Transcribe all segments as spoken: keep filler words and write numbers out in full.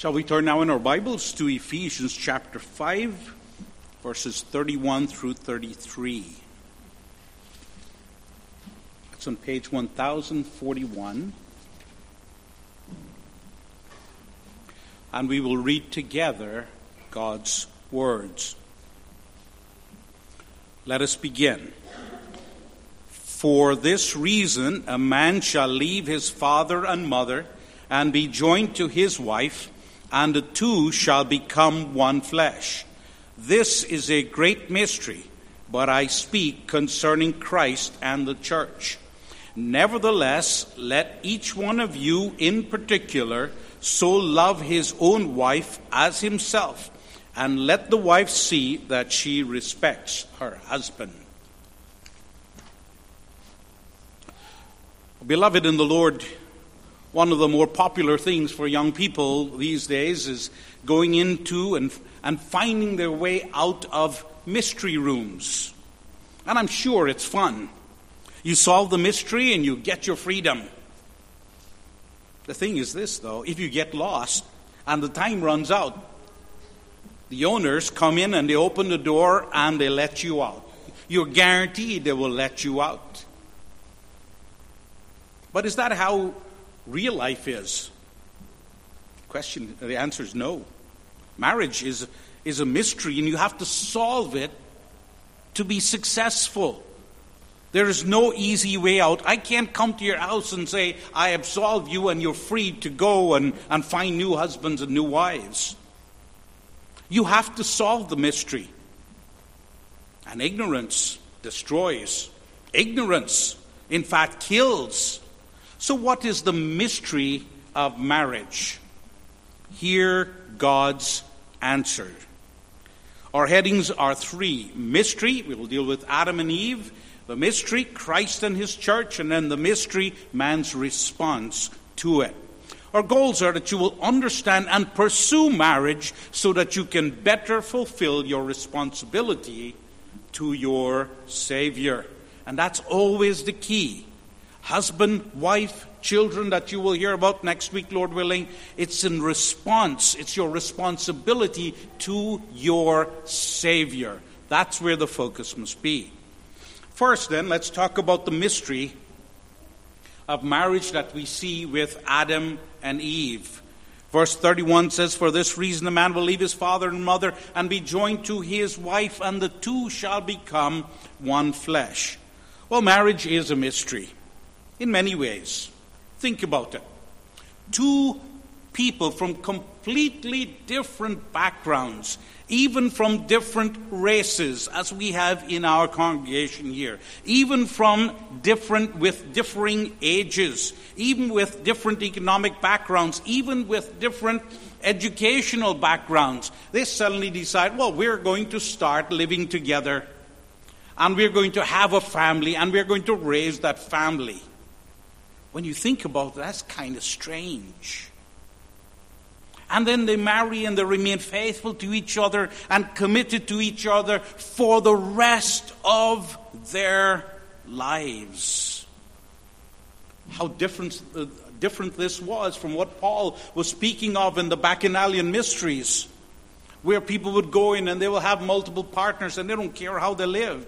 Shall we turn now in our Bibles to Ephesians chapter five, verses thirty-one through thirty-three. That's on page one thousand forty-one. And we will read together God's words. Let us begin. For this reason, a man shall leave his father and mother and be joined to his wife, and the two shall become one flesh. This is a great mystery, but I speak concerning Christ and the church. Nevertheless, let each one of you in particular so love his own wife as himself, and let the wife see that she respects her husband. Beloved in the Lord, one of the more popular things for young people these days is going into and, and finding their way out of mystery rooms. And I'm sure it's fun. You solve the mystery and you get your freedom. The thing is this, though, if you get lost and the time runs out, the owners come in and they open the door and they let you out. You're guaranteed they will let you out. But is that how real life is? Question, the answer is no. Marriage is, is a mystery, and you have to solve it to be successful. There is no easy way out. I can't come to your house and say, I absolve you and you're free to go and, and find new husbands and new wives. You have to solve the mystery. And ignorance destroys. Ignorance, in fact, kills. So what is the mystery of marriage? Hear God's answer. Our headings are three. Mystery, we will deal with Adam and Eve. The mystery, Christ and his church. And then the mystery, man's response to it. Our goals are that you will understand and pursue marriage so that you can better fulfill your responsibility to your Savior. And that's always the key. Husband, wife, children that you will hear about next week, Lord willing, it's in response. It's your responsibility to your Savior. That's where the focus must be. First, then, let's talk about the mystery of marriage that we see with Adam and Eve. Verse thirty-one says, For this reason a man will leave his father and mother and be joined to his wife, and the two shall become one flesh. Well, marriage is a mystery in many ways. Think about it. Two people from completely different backgrounds, even from different races, as we have in our congregation here, even from different, with differing ages, even with different economic backgrounds, even with different educational backgrounds, they suddenly decide, well, we're going to start living together, and we're going to have a family, and we're going to raise that family. When you think about it, that's kind of strange. And then they marry and they remain faithful to each other and committed to each other for the rest of their lives. How different, uh, different this was from what Paul was speaking of in the Bacchanalian mysteries, where people would go in and they will have multiple partners and they don't care how they live.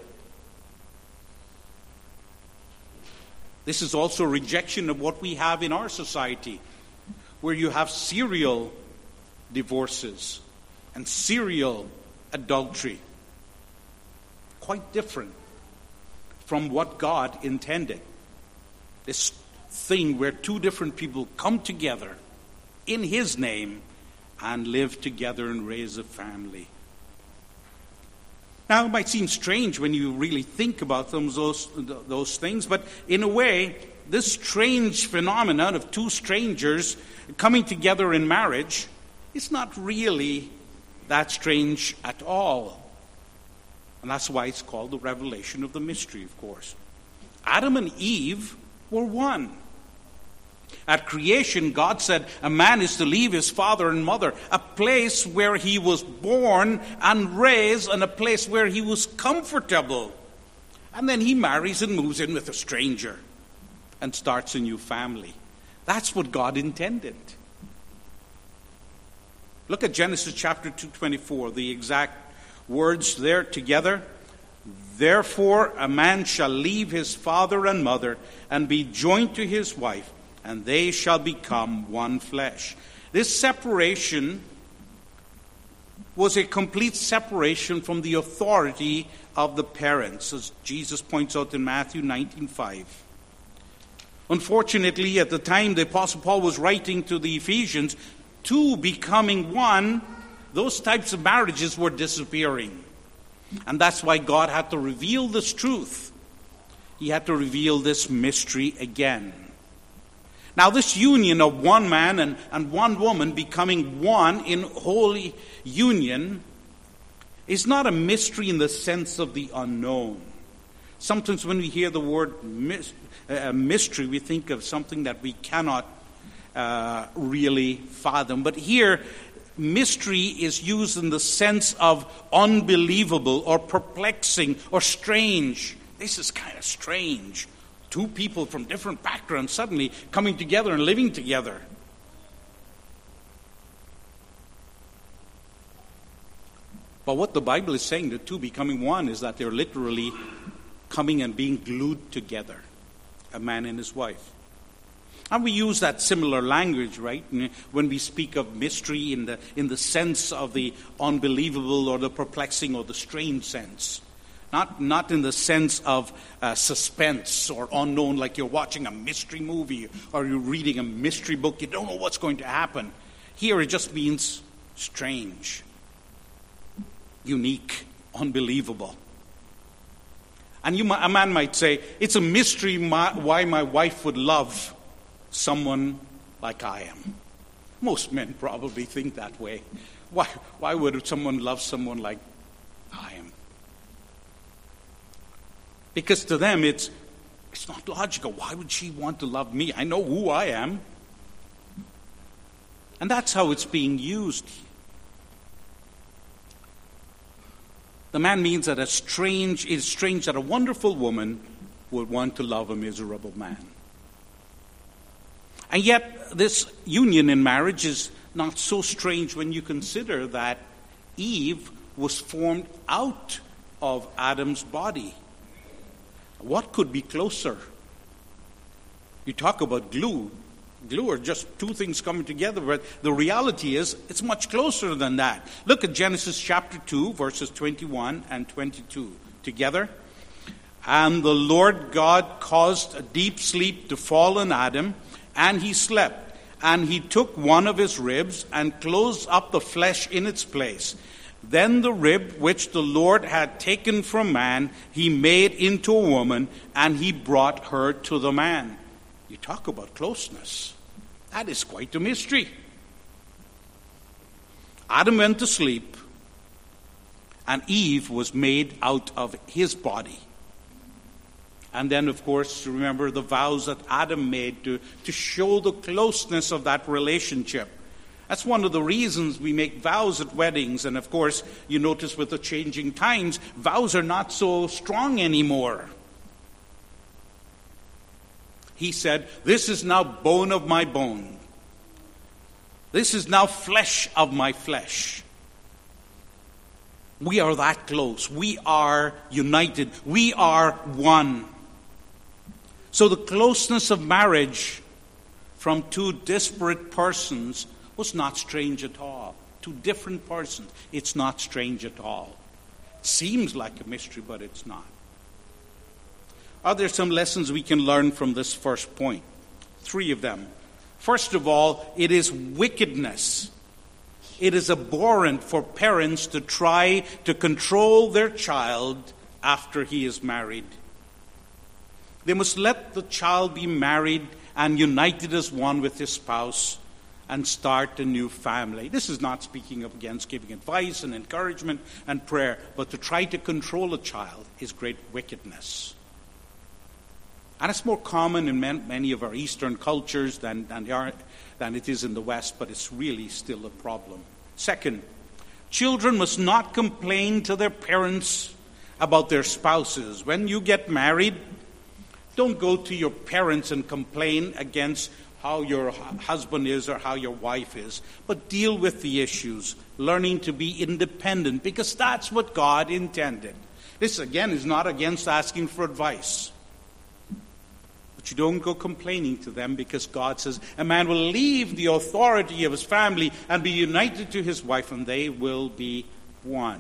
This is also a rejection of what we have in our society, where you have serial divorces and serial adultery. Quite different from what God intended. This thing where two different people come together in His name and live together and raise a family. Now, it might seem strange when you really think about them, those, those things, but in a way, this strange phenomenon of two strangers coming together in marriage is not really that strange at all. And that's why it's called the revelation of the mystery, of course. Adam and Eve were one. At creation, God said a man is to leave his father and mother, a place where he was born and raised, and a place where he was comfortable. And then he marries and moves in with a stranger and starts a new family. That's what God intended. Look at Genesis chapter two twenty-four, the exact words there together. Therefore a man shall leave his father and mother and be joined to his wife, and they shall become one flesh. This separation was a complete separation from the authority of the parents, as Jesus points out in Matthew nineteen five. Unfortunately, at the time the Apostle Paul was writing to the Ephesians, two becoming one, those types of marriages were disappearing. And that's why God had to reveal this truth. He had to reveal this mystery again. Now, this union of one man and, and one woman becoming one in holy union is not a mystery in the sense of the unknown. Sometimes when we hear the word mis- uh, mystery, we think of something that we cannot uh, really fathom. But here, mystery is used in the sense of unbelievable or perplexing or strange. This is kind of strange. Two people from different backgrounds suddenly coming together and living together. But what the Bible is saying, the two becoming one, is that they're literally coming and being glued together, a man and his wife. And we use that similar language, right, when we speak of mystery in the in the sense of the unbelievable or the perplexing or the strange sense. Not, not in the sense of uh, suspense or unknown, like you're watching a mystery movie or you're reading a mystery book. You don't know what's going to happen. Here it just means strange, unique, unbelievable. And you, a man might say, it's a mystery my, why my wife would love someone like I am. Most men probably think that way. Why, why would someone love someone like I am? Because to them, it's it's not logical. Why would she want to love me? I know who I am. And that's how it's being used. The man means that a strange, it's strange that a wonderful woman would want to love a miserable man. And yet, this union in marriage is not so strange when you consider that Eve was formed out of Adam's body. What could be closer? You talk about glue. Glue are just two things coming together, but the reality is it's much closer than that. Look at Genesis chapter two, verses twenty-one and twenty-two together. And the Lord God caused a deep sleep to fall on Adam, and he slept. And he took one of his ribs and closed up the flesh in its place. Then the rib which the Lord had taken from man, he made into a woman, and he brought her to the man. You talk about closeness. That is quite a mystery. Adam went to sleep, and Eve was made out of his body. And then, of course, remember the vows that Adam made to, to show the closeness of that relationship. That's one of the reasons we make vows at weddings. And of course, you notice with the changing times, vows are not so strong anymore. He said, this is now bone of my bone. This is now flesh of my flesh. We are that close. We are united. We are one. So the closeness of marriage from two disparate persons was not strange at all. Two different persons. It's not strange at all. It seems like a mystery, but it's not. Are there some lessons we can learn from this first point? Three of them. First of all, it is wickedness. It is abhorrent for parents to try to control their child after he is married. They must let the child be married and united as one with his spouse and start a new family. This is not speaking of against giving advice and encouragement and prayer, but to try to control a child is great wickedness. And it's more common in many of our Eastern cultures than, than, they are, than it is in the West, but it's really still a problem. Second, children must not complain to their parents about their spouses. When you get married, don't go to your parents and complain against how your husband is or how your wife is, but deal with the issues, learning to be independent, because that's what God intended. This, again, is not against asking for advice. But you don't go complaining to them, because God says a man will leave the authority of his family and be united to his wife, and they will be one.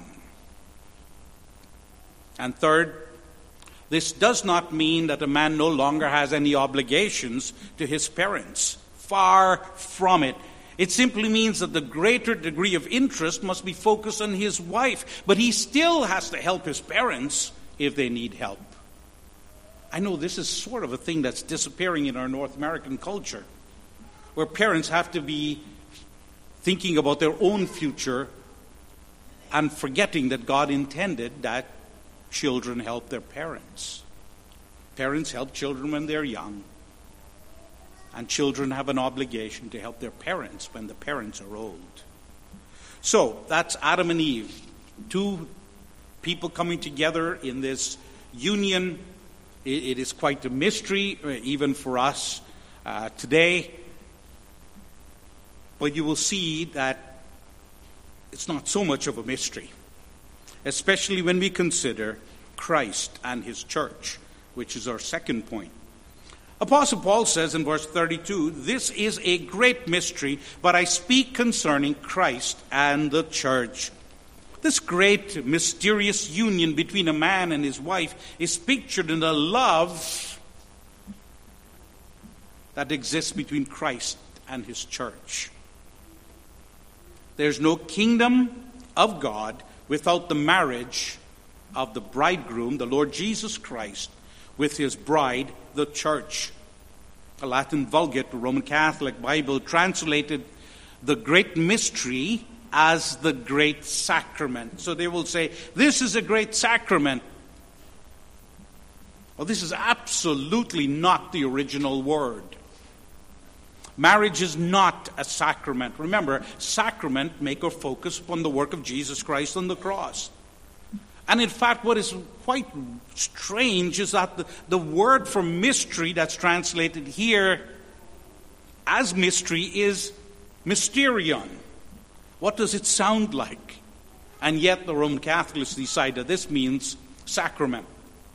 And third, this does not mean that a man no longer has any obligations to his parents. Far from it. It simply means that the greater degree of interest must be focused on his wife, but he still has to help his parents if they need help. I know this is sort of a thing that's disappearing in our North American culture, where parents have to be thinking about their own future and forgetting that God intended that children help their parents. Parents help children when they're young, and children have an obligation to help their parents when the parents are old. So, that's Adam and Eve, two people coming together in this union. It is quite a mystery, even for us uh, today. But you will see that it's not so much of a mystery, especially when we consider Christ and his church, which is our second point. Apostle Paul says in verse thirty-two, "This is a great mystery, but I speak concerning Christ and the church." This great mysterious union between a man and his wife is pictured in the love that exists between Christ and his church. There's no kingdom of God without the marriage of the bridegroom, the Lord Jesus Christ, with his bride, the church. A Latin Vulgate, the Roman Catholic Bible, translated the great mystery as the great sacrament. So they will say, this is a great sacrament. Well, this is absolutely not the original word. Marriage is not a sacrament. Remember, sacrament make our focus upon the work of Jesus Christ on the cross. And in fact, what is quite strange is that the, the word for mystery that's translated here as mystery is mysterion. What does it sound like? And yet the Roman Catholics decided this means sacrament.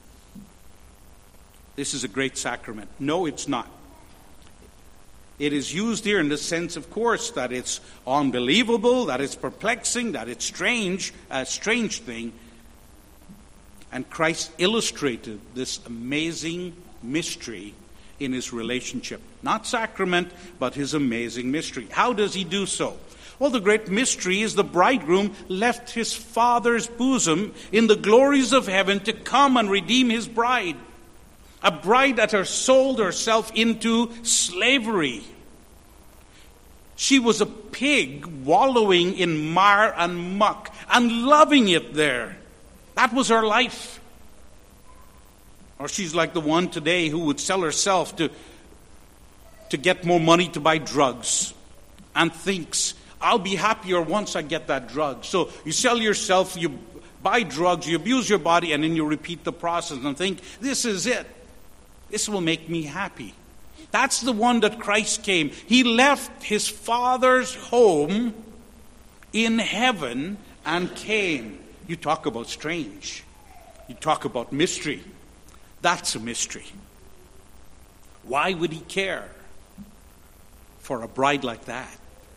This is a great sacrament. No, it's not. It is used here in the sense, of course, that it's unbelievable, that it's perplexing, that it's strange, a strange thing. And Christ illustrated this amazing mystery in his relationship. Not sacrament, but his amazing mystery. How does he do so? Well, the great mystery is the bridegroom left his father's bosom in the glories of heaven to come and redeem his bride. A bride that had sold herself into slavery. She was a pig wallowing in mire and muck and loving it there. That was her life. Or she's like the one today who would sell herself to, to get more money to buy drugs and thinks, I'll be happier once I get that drug. So you sell yourself, you buy drugs, you abuse your body, and then you repeat the process and think, this is it. This will make me happy. That's the one that Christ came. He left his Father's home in heaven and came. You talk about strange. You talk about mystery. That's a mystery. Why would he care for a bride like that?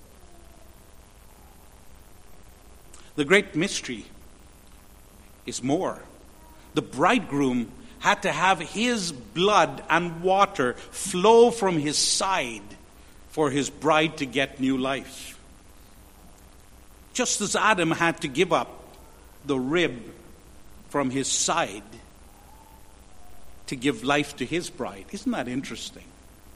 The great mystery is more. The bridegroom had to have his blood and water flow from his side for his bride to get new life. Just as Adam had to give up the rib from his side to give life to his bride. Isn't that interesting?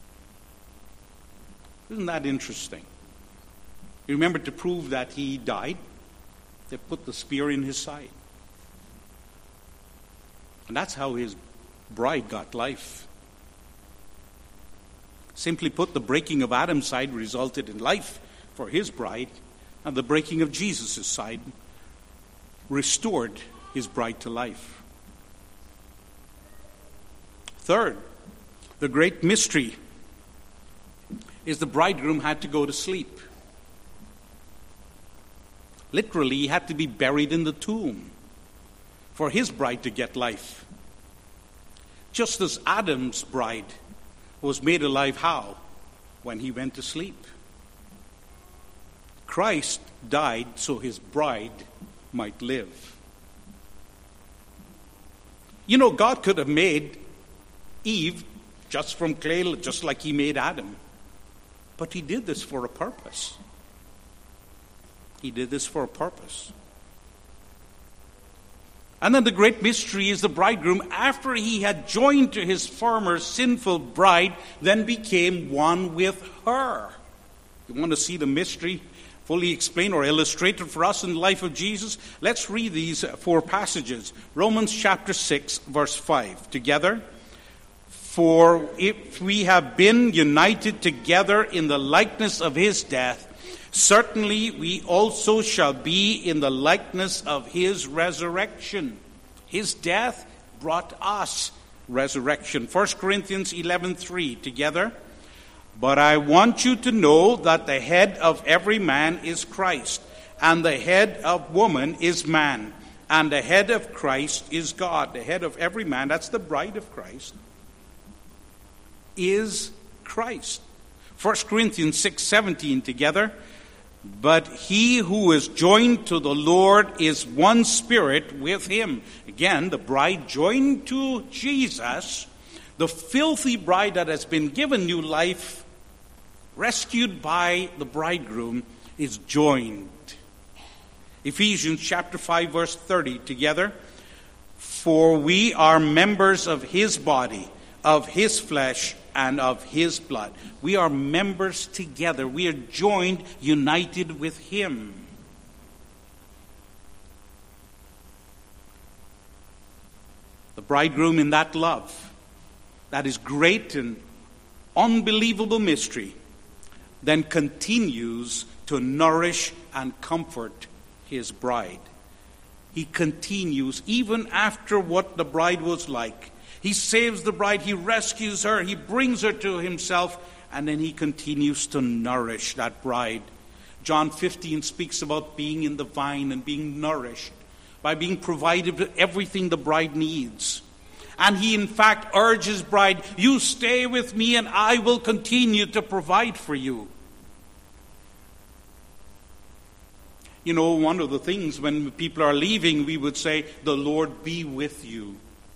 Isn't that interesting? You remember, to prove that he died, they put the spear in his side. And that's how his bride got life. Simply put, the breaking of Adam's side resulted in life for his bride, and the breaking of Jesus' side restored his bride to life. Third, the great mystery is the bridegroom had to go to sleep. Literally, he had to be buried in the tomb for his bride to get life. Just as Adam's bride was made alive how? When he went to sleep. Christ died so his bride might live. You know, God could have made Eve just from clay, just like he made Adam. But he did this for a purpose. He did this for a purpose. And then the great mystery is the bridegroom, after he had joined to his former sinful bride, then became one with her. You want to see the mystery fully explained or illustrated for us in the life of Jesus? Let's read these four passages. Romans chapter six, verse five. Together. For if we have been united together in the likeness of his death, certainly we also shall be in the likeness of his resurrection. His death brought us resurrection. First Corinthians eleven three, together. But I want you to know that the head of every man is Christ, and the head of woman is man, and the head of Christ is God. The head of every man, that's the bride of Christ, is Christ. First Corinthians six seventeen, together. But he who is joined to the Lord is one spirit with him. Again, the bride joined to Jesus, the filthy bride that has been given new life, rescued by the bridegroom, is joined. Ephesians chapter five, verse thirty, together. For we are members of his body, of his flesh, and of his blood. We are members together. We are joined, united with him. The bridegroom in that love, that is great and unbelievable mystery, then continues to nourish and comfort his bride. He continues even after what the bride was like. He saves the bride, he rescues her, he brings her to himself, and then he continues to nourish that bride. John fifteen speaks about being in the vine and being nourished by being provided with everything the bride needs. And he in fact urges bride, you stay with me and I will continue to provide for you. You know, one of the things when people are leaving, we would say, the Lord be with you.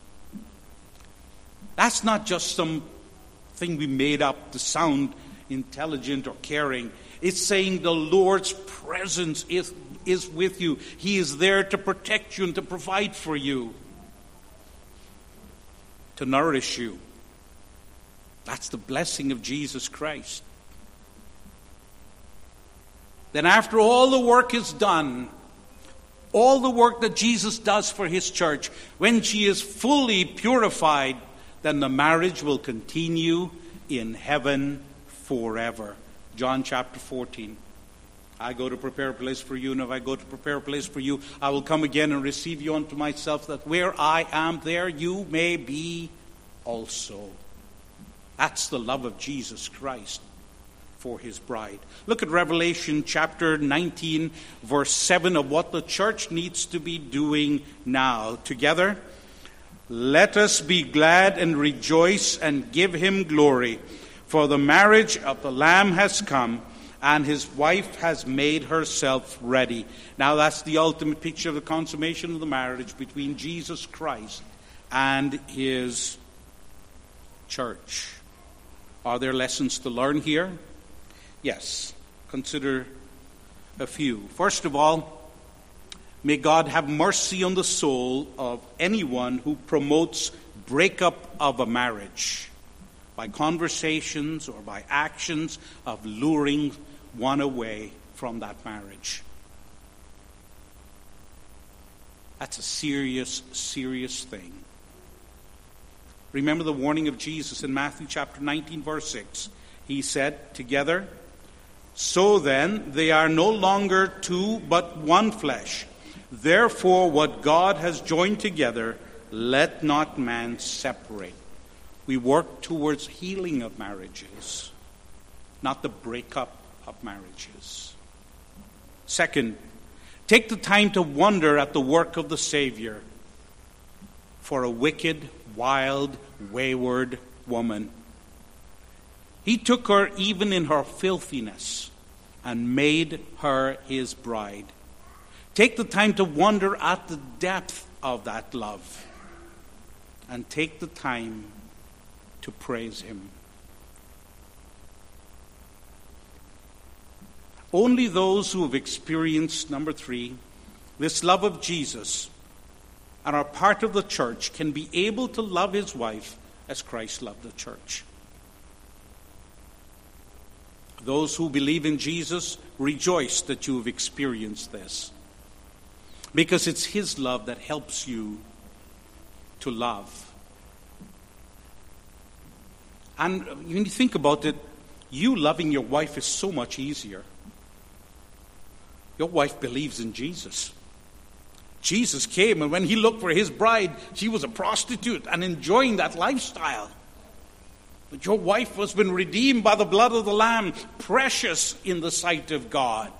That's not just some thing we made up to sound intelligent or caring. It's saying the Lord's presence is, is with you. He is there to protect you and to provide for you, to nourish you. That's the blessing of Jesus Christ. Then after all the work is done, all the work that Jesus does for his church, when she is fully purified, then the marriage will continue in heaven forever. John chapter fourteen. I go to prepare a place for you, and if I go to prepare a place for you, I will come again and receive you unto myself, that where I am, there you may be also. That's the love of Jesus Christ for his bride. Look at Revelation chapter nineteen, verse seven, of what the church needs to be doing now. Together. Let us be glad and rejoice and give him glory, for the marriage of the Lamb has come, and his wife has made herself ready. Now that's the ultimate picture of the consummation of the marriage between Jesus Christ and his church. Are there lessons to learn here? Yes. Consider a few. First of all, may God have mercy on the soul of anyone who promotes breakup of a marriage by conversations or by actions of luring one away from that marriage. That's a serious, serious thing. Remember the warning of Jesus in Matthew chapter nineteen, verse six. He said, together, so then they are no longer two but one flesh. Therefore, what God has joined together, let not man separate. We work towards healing of marriages. not the breakup of marriages. Second, take the time to wonder at the work of the Savior for a wicked, wild, wayward woman. He took her even in her filthiness and made her his bride. Take the time to wonder at the depth of that love, and take the time to praise him. Only those who have experienced, number three, this love of Jesus and are part of the church can be able to love his wife as Christ loved the church. Those who believe in Jesus, rejoice that you have experienced this, because it's his love that helps you to love. And when you think about it, you loving your wife is so much easier. Your wife believes in Jesus. Jesus came, and when he looked for his bride, she was a prostitute and enjoying that lifestyle. But your wife has been redeemed by the blood of the Lamb, precious in the sight of God.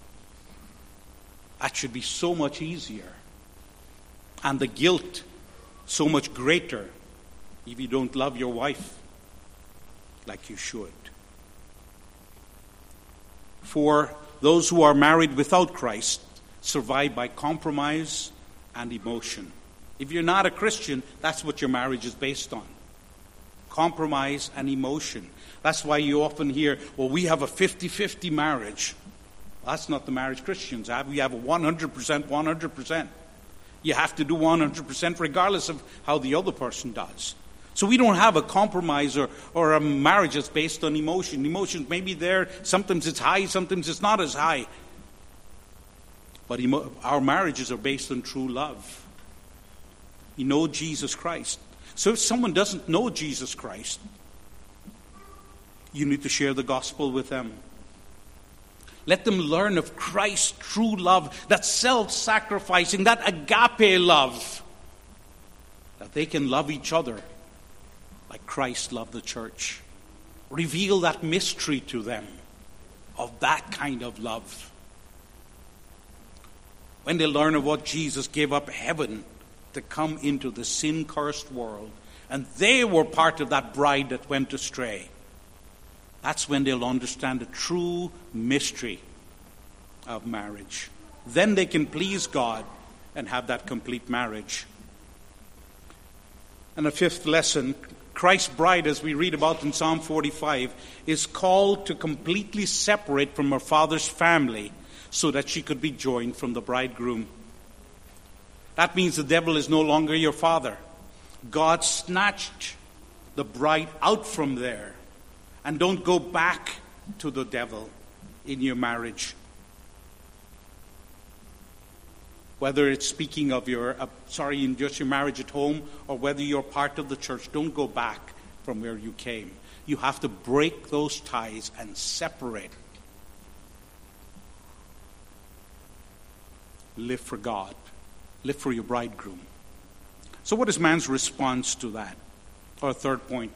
That should be so much easier. And the guilt so much greater if you don't love your wife like you should. For those who are married without Christ survive by compromise and emotion. If you're not a Christian, that's what your marriage is based on. Compromise and emotion. That's why you often hear, well, we have a fifty-fifty marriage. Well, that's not the marriage Christians have. We have a one hundred percent, one hundred percent. You have to do one hundred percent regardless of how the other person does. So we don't have a compromise or, or a marriage that's based on emotion. Emotions may be there. Sometimes it's high, sometimes it's not as high. But emo- our marriages are based on true love. You know Jesus Christ. So if someone doesn't know Jesus Christ, you need to share the gospel with them. Let them learn of Christ's true love, that self-sacrificing, that agape love, that they can love each other like Christ loved the church. Reveal that mystery to them of that kind of love. When they learn of what Jesus gave up heaven to come into the sin-cursed world, and they were part of that bride that went astray, that's when they'll understand the true mystery of marriage. Then they can please God and have that complete marriage. And a fifth lesson, Christ's bride, as we read about in Psalm forty-five, is called to completely separate from her father's family so that she could be joined from the bridegroom. That means the devil is no longer your father. God snatched the bride out from there. And don't go back to the devil in your marriage. Whether it's speaking of your, uh, sorry, in just your marriage at home, or whether you're part of the church, don't go back from where you came. You have to break those ties and separate. Live for God. Live for your bridegroom. So what is man's response to that? Our third point.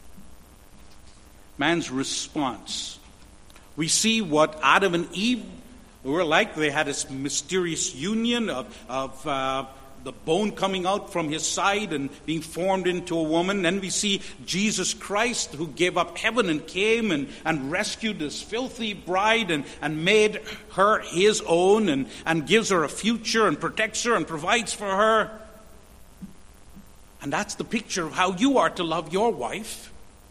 Man's response. We see what Adam and Eve were like. They had this mysterious union of, of uh, the bone coming out from his side and being formed into a woman. Then we see Jesus Christ, who gave up heaven and came and, and rescued this filthy bride and, and made her his own and, and gives her a future and protects her and provides for her. And that's the picture of how you are to love your wife.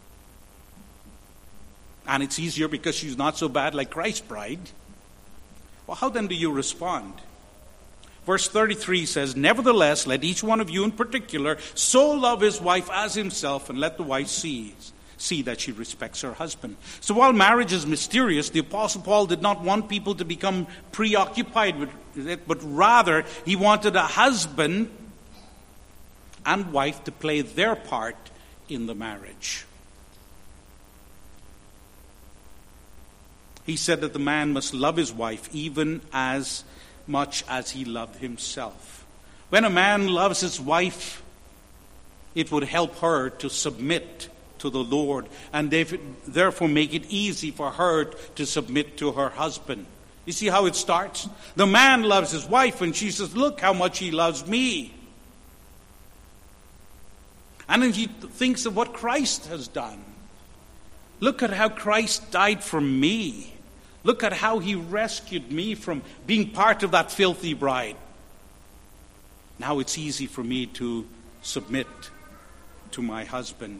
And it's easier because she's not so bad like Christ's bride. Well, how then do you respond? Verse thirty-three says, "Nevertheless, let each one of you in particular so love his wife as himself, and let the wife see, see that she respects her husband." So while marriage is mysterious, the Apostle Paul did not want people to become preoccupied with it, but rather he wanted a husband and wife to play their part in the marriage. He said that the man must love his wife even as much as he loved himself. When a man loves his wife, it would help her to submit to the Lord, and they therefore make it easy for her to submit to her husband. You see how it starts? The man loves his wife, and she says, look how much he loves me. And then he thinks of what Christ has done. Look at how Christ died for me. Look at how he rescued me from being part of that filthy bride. Now it's easy for me to submit to my husband.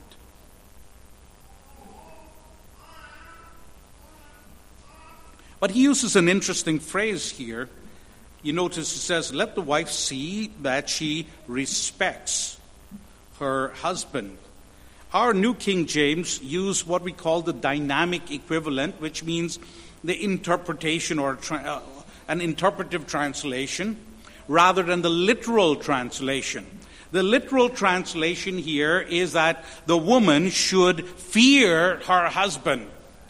But he uses an interesting phrase here. You notice it says, let the wife see that she respects her husband. Our New King James use what we call the dynamic equivalent, which means the interpretation or tra- uh, an interpretive translation rather than the literal translation. The literal translation here is that the woman should fear her husband,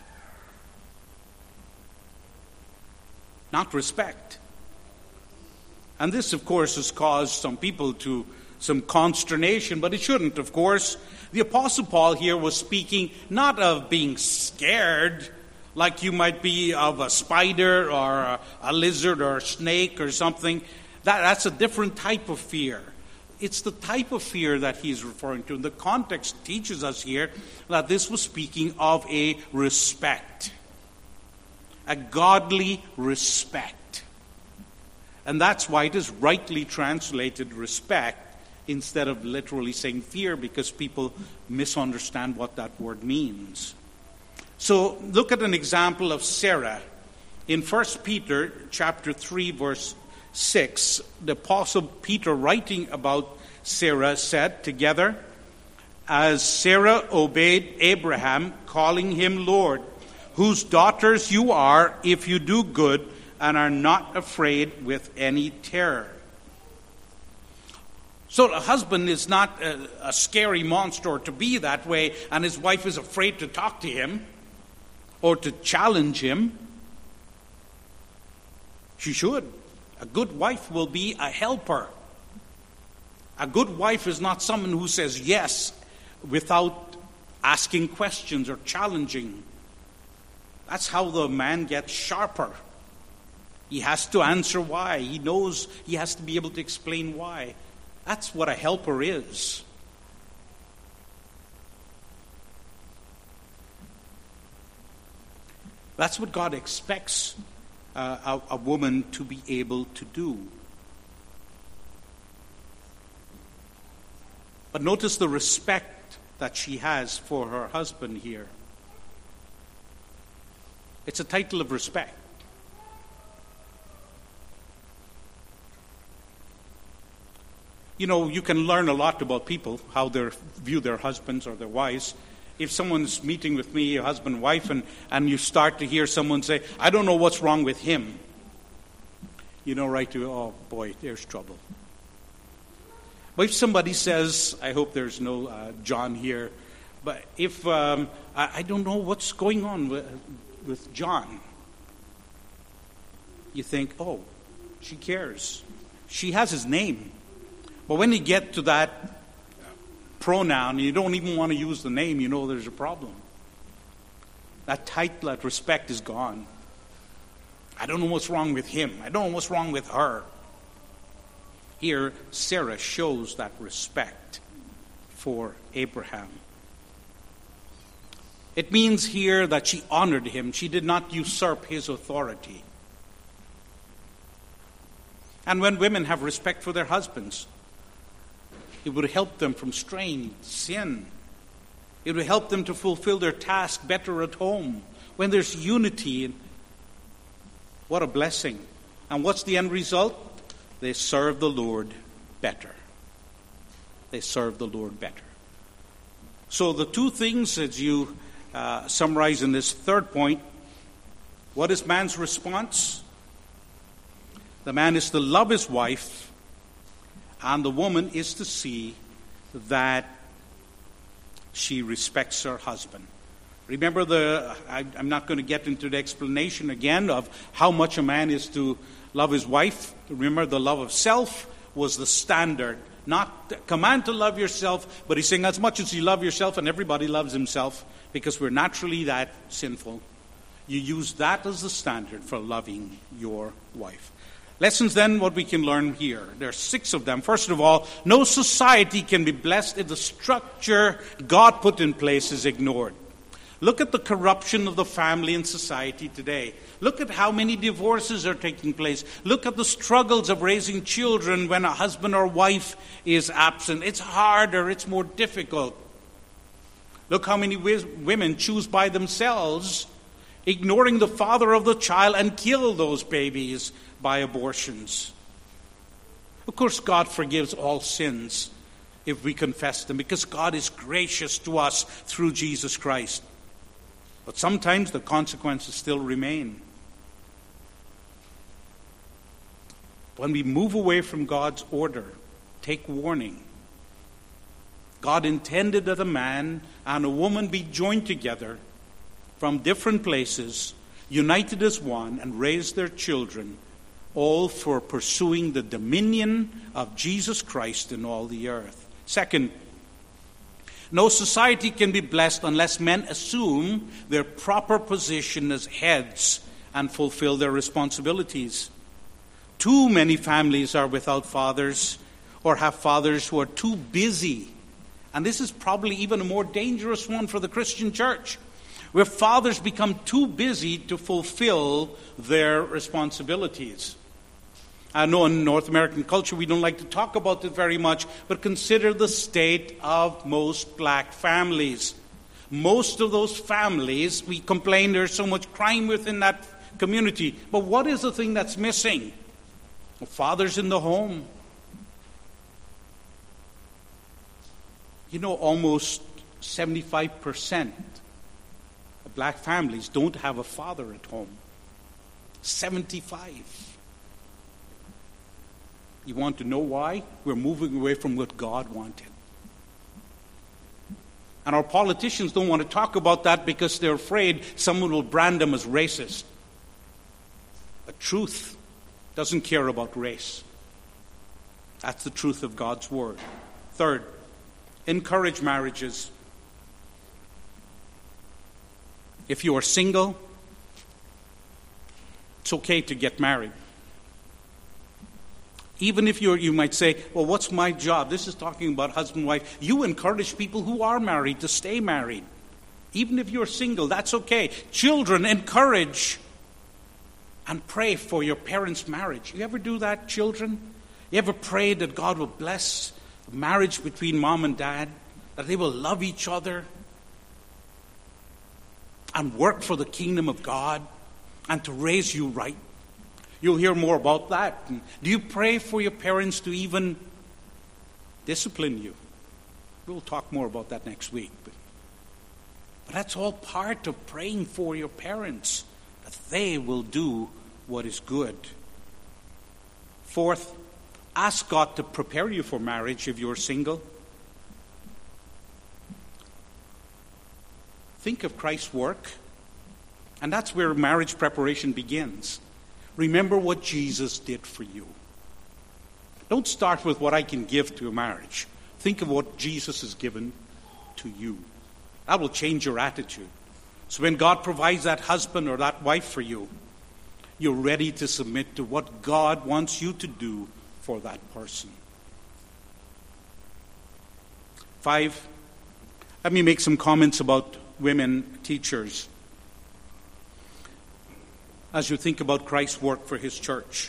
not respect. And this, of course, has caused some people to some consternation, but it shouldn't, of course. The Apostle Paul here was speaking not of being scared, like you might be of a spider or a, a lizard or a snake or something. That, that's a different type of fear. It's the type of fear that he's referring to. And the context teaches us here that this was speaking of a respect, a godly respect. And that's why it is rightly translated respect instead of literally saying fear, because people misunderstand what that word means. So look at an example of Sarah. In First Peter chapter three, verse six, the Apostle Peter, writing about Sarah, said, together, as Sarah obeyed Abraham, calling him Lord, whose daughters you are if you do good and are not afraid with any terror. So a husband is not a, a scary monster to be that way, and his wife is afraid to talk to him or to challenge him. She should. A good wife will be a helper. A good wife is not someone who says yes without asking questions or challenging. That's how the man gets sharper. He has to answer why. He knows he has to be able to explain why. That's what a helper is. That's what God expects uh, a, a woman to be able to do. But notice the respect that she has for her husband here. It's a title of respect. You know, you can learn a lot about people, how they view their husbands or their wives. If someone's meeting with me, a husband and wife, and, and you start to hear someone say, I don't know what's wrong with him, you know right to, oh boy, there's trouble. But if somebody says, I hope there's no uh, John here, but if um, I, I don't know what's going on with, with John, you think, oh, she cares. She has his name. But when you get to that pronoun, you don't even want to use the name, you know there's a problem. That title, that respect is gone. I don't know what's wrong with him. I don't know what's wrong with her. Here, Sarah shows that respect for Abraham. It means here that she honored him. She did not usurp his authority. And when women have respect for their husbands, it would help them from strain, sin. It would help them to fulfill their task better at home. When there's unity, what a blessing. And what's the end result? They serve the Lord better. They serve the Lord better. So the two things as you uh, summarize in this third point, what is man's response? The man is to love his wife, and the woman is to see that she respects her husband. Remember, the I, I'm not going to get into the explanation again of how much a man is to love his wife. Remember, the love of self was the standard. Not a command to love yourself, but he's saying as much as you love yourself, and everybody loves himself because we're naturally that sinful, you use that as the standard for loving your wife. Lessons then, what we can learn here. There are six of them. First of all, no society can be blessed if the structure God put in place is ignored. Look at the corruption of the family and society today. Look at how many divorces are taking place. Look at the struggles of raising children when a husband or wife is absent. It's harder, it's more difficult. Look how many women choose by themselves, ignoring the father of the child, and kill those babies by abortions. Of course, God forgives all sins if we confess them, because God is gracious to us through Jesus Christ. But sometimes the consequences still remain. When we move away from God's order, take warning. God intended that a man and a woman be joined together from different places, united as one, and raise their children, all for pursuing the dominion of Jesus Christ in all the earth. Second, no society can be blessed unless men assume their proper position as heads and fulfill their responsibilities. Too many families are without fathers or have fathers who are too busy. And this is probably even a more dangerous one for the Christian church, where fathers become too busy to fulfill their responsibilities. I know in North American culture we don't like to talk about it very much, but consider the state of most black families. Most of those families, we complain there's so much crime within that community. But what is the thing that's missing? Well, fathers in the home. You know, almost seventy-five percent of black families don't have a father at home. seventy-five. You want to know why? We're moving away from what God wanted. And our politicians don't want to talk about that because they're afraid someone will brand them as racist. But truth doesn't care about race. That's the truth of God's word. Third, encourage marriages. If you are single, it's okay to get married. Even if you're, you might say, well, what's my job? This is talking about husband and wife. You encourage people who are married to stay married. Even if you're single, that's okay. Children, encourage and pray for your parents' marriage. You ever do that, children? You ever pray that God will bless the marriage between mom and dad? That they will love each other and work for the kingdom of God and to raise you right? You'll hear more about that. Do you pray for your parents to even discipline you? We'll talk more about that next week. But, but that's all part of praying for your parents, that they will do what is good. Fourth, ask God to prepare you for marriage if you're single. Think of Christ's work, and that's where marriage preparation begins. Remember what Jesus did for you. Don't start with what I can give to a marriage. Think of what Jesus has given to you. That will change your attitude. So when God provides that husband or that wife for you, you're ready to submit to what God wants you to do for that person. Five, let me make some comments about women teachers as you think about Christ's work for his church.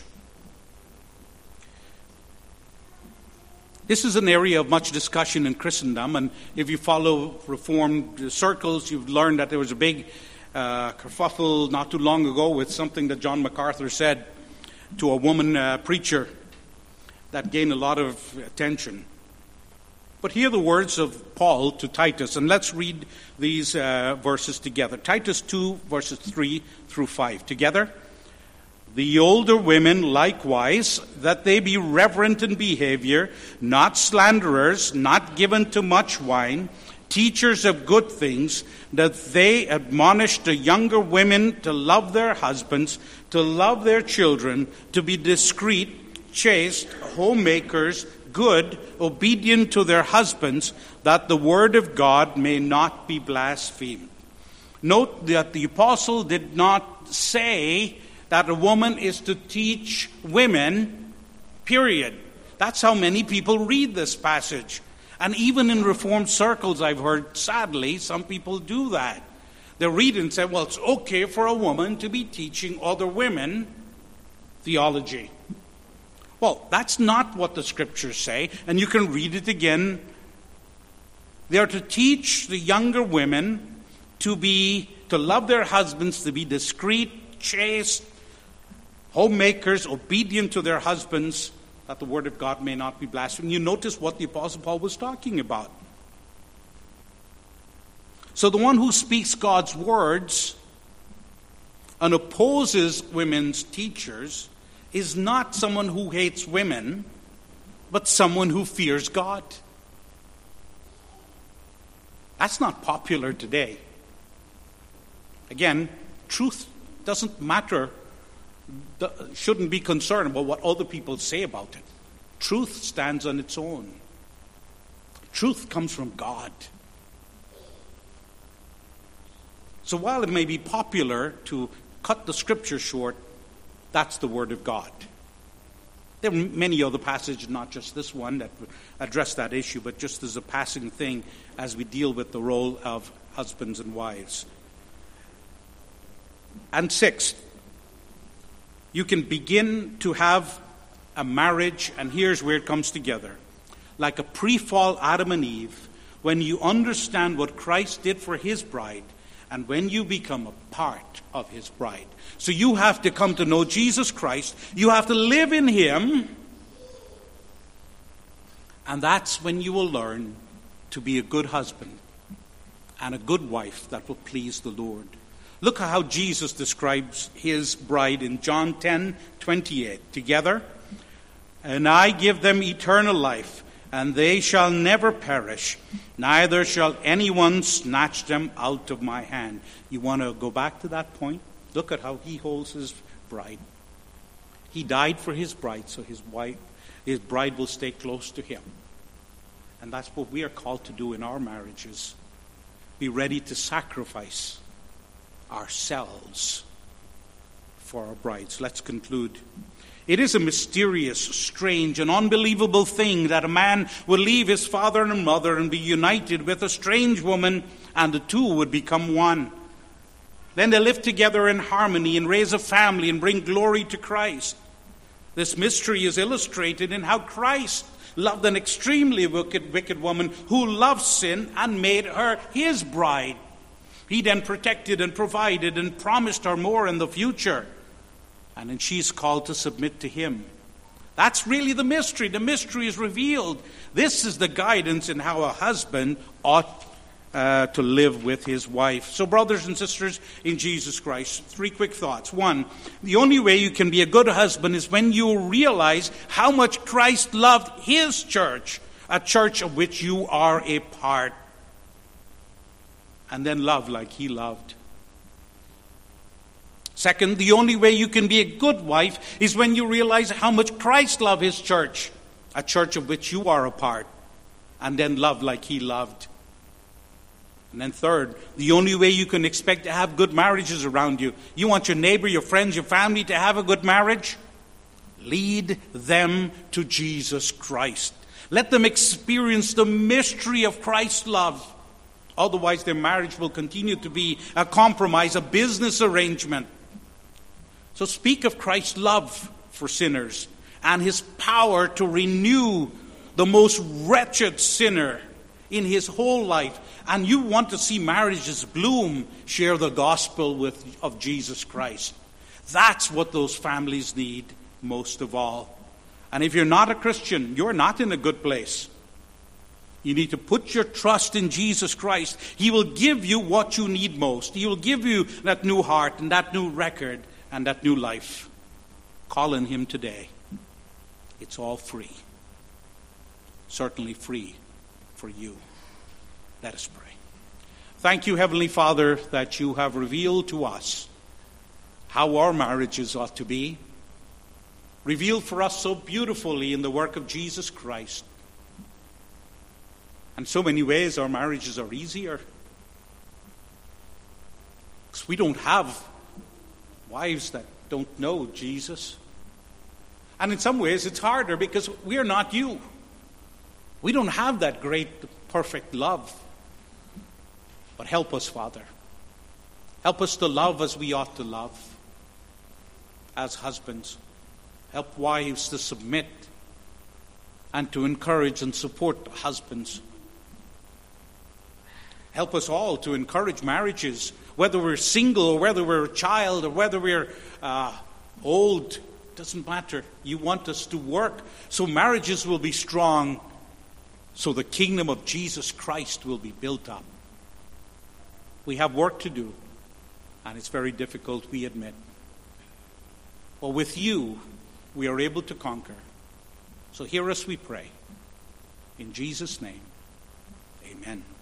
This is an area of much discussion in Christendom, and if you follow Reformed circles, you've learned that there was a big uh, kerfuffle not too long ago with something that John MacArthur said to a woman uh, preacher that gained a lot of attention. But hear the words of Paul to Titus, and let's read these uh, verses together. Titus two, verses three through five. Together. The older women likewise, that they be reverent in behavior, not slanderers, not given to much wine, teachers of good things, that they admonish the younger women to love their husbands, to love their children, to be discreet, chaste, homemakers, good, obedient to their husbands, that the word of God may not be blasphemed. Note that the apostle did not say that a woman is to teach women, period. That's how many people read this passage. And even in Reformed circles, I've heard, sadly, some people do that. They read and say, well, it's okay for a woman to be teaching other women theology. Well, that's not what the scriptures say, and you can read it again. They are to teach the younger women to be, to love their husbands, to be discreet, chaste, homemakers, obedient to their husbands, that the word of God may not be blasphemed. You notice what the Apostle Paul was talking about. So the one who speaks God's words and opposes women's teachers is not someone who hates women, but someone who fears God. That's not popular today. Again, truth doesn't matter, shouldn't be concerned about what other people say about it. Truth stands on its own. Truth comes from God. So while it may be popular to cut the scripture short, that's the word of God. There are many other passages, not just this one, that address that issue, but just as a passing thing as we deal with the role of husbands and wives. And sixth, you can begin to have a marriage, and here's where it comes together, like a pre-fall Adam and Eve, when you understand what Christ did for his bride, and when you become a part of his bride. So you have to come to know Jesus Christ. You have to live in him. And that's when you will learn to be a good husband and a good wife that will please the Lord. Look at how Jesus describes his bride in John ten twenty-eight. Together, and I give them eternal life, and they shall never perish, neither shall anyone snatch them out of my hand. You want to go back to that point? Look at how he holds his bride. He died for his bride, so his wife, his bride will stay close to him. And that's what we are called to do in our marriages. Be ready to sacrifice ourselves for our brides. Let's conclude. It is a mysterious, strange, and unbelievable thing that a man would leave his father and mother and be united with a strange woman, and the two would become one. Then they live together in harmony and raise a family and bring glory to Christ. This mystery is illustrated in how Christ loved an extremely wicked, wicked woman who loved sin and made her his bride. He then protected and provided and promised her more in the future. And then she's called to submit to him. That's really the mystery. The mystery is revealed. This is the guidance in how a husband ought uh, to live with his wife. So brothers and sisters in Jesus Christ, three quick thoughts. One, the only way you can be a good husband is when you realize how much Christ loved his church, a church of which you are a part. And then love like he loved. Second, the only way you can be a good wife is when you realize how much Christ loved his church, a church of which you are a part, and then love like he loved. And then third, the only way you can expect to have good marriages around you, you want your neighbor, your friends, your family to have a good marriage? Lead them to Jesus Christ. Let them experience the mystery of Christ's love. Otherwise, their marriage will continue to be a compromise, a business arrangement. So speak of Christ's love for sinners and his power to renew the most wretched sinner in his whole life. And you want to see marriages bloom, share the gospel with of Jesus Christ. That's what those families need most of all. And if you're not a Christian, you're not in a good place. You need to put your trust in Jesus Christ. He will give you what you need most. He will give you that new heart and that new record and that new life. Call on him today. It's all free. Certainly free for you. Let us pray. Thank you, Heavenly Father, that you have revealed to us how our marriages ought to be. revealed for us so beautifully in the work of Jesus Christ. And so many ways our marriages are easier. Because we don't have wives that don't know Jesus. And in some ways it's harder because we are not you. We don't have that great, perfect love. But help us, Father. Help us to love as we ought to love as husbands. Help wives to submit and to encourage and support husbands. Help us all to encourage marriages, whether we're single or whether we're a child or whether we're uh, old. Doesn't matter. You want us to work so marriages will be strong, so the kingdom of Jesus Christ will be built up. We have work to do, and it's very difficult, we admit. But with you, we are able to conquer. So hear us, we pray. In Jesus' name, amen.